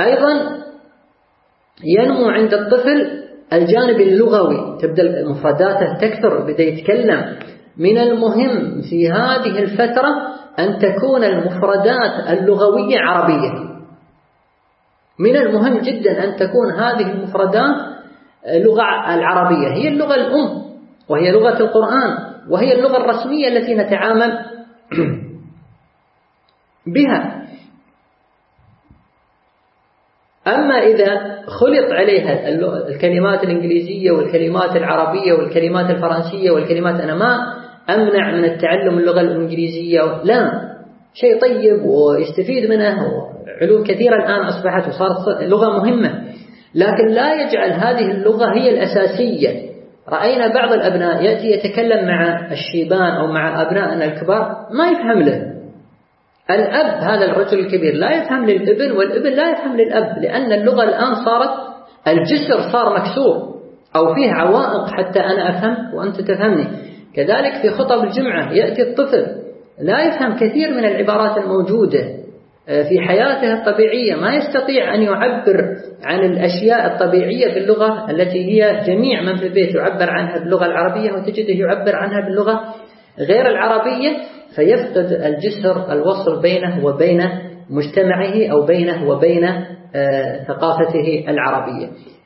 أيضا ينمو عند الطفل الجانب اللغوي، تبدأ مفرداته تكثر، بدأ يتكلم. من المهم في هذه الفترة أن تكون المفردات اللغوية عربية. من المهم جدا أن تكون هذه المفردات لغة العربية، هي اللغة الأم، وهي لغة القرآن، وهي اللغة الرسمية التي نتعامل بها. أما إذا خلط عليها الكلمات الإنجليزية والكلمات العربية والكلمات الفرنسية والكلمات، أنا ما أمنع من التعلم اللغة الإنجليزية، لا، شيء طيب ويستفيد منه، علوم كثيرة الآن أصبحت وصارت لغة مهمة، لكن لا يجعل هذه اللغة هي الأساسية. رأينا بعض الأبناء يأتي يتكلم مع الشيبان أو مع أبنائنا الكبار ما يفهم له. الأب هذا الرجل الكبير لا يفهم للابن، والابن لا يفهم للأب، لأن اللغة الآن صارت الجسر صار مكسور أو فيه عوائق حتى أنا أفهم وأنت تفهمني. كذلك في خطب الجمعة يأتي الطفل لا يفهم كثير من العبارات الموجودة في حياته الطبيعية، ما يستطيع أن يعبر عن الأشياء الطبيعية باللغة التي هي جميع من في البيت يعبر عنها باللغة العربية، وتجده يعبر عنها باللغة غير العربية، فيفقد الجسر الوصل بينه وبين مجتمعه أو بينه وبين ثقافته العربية.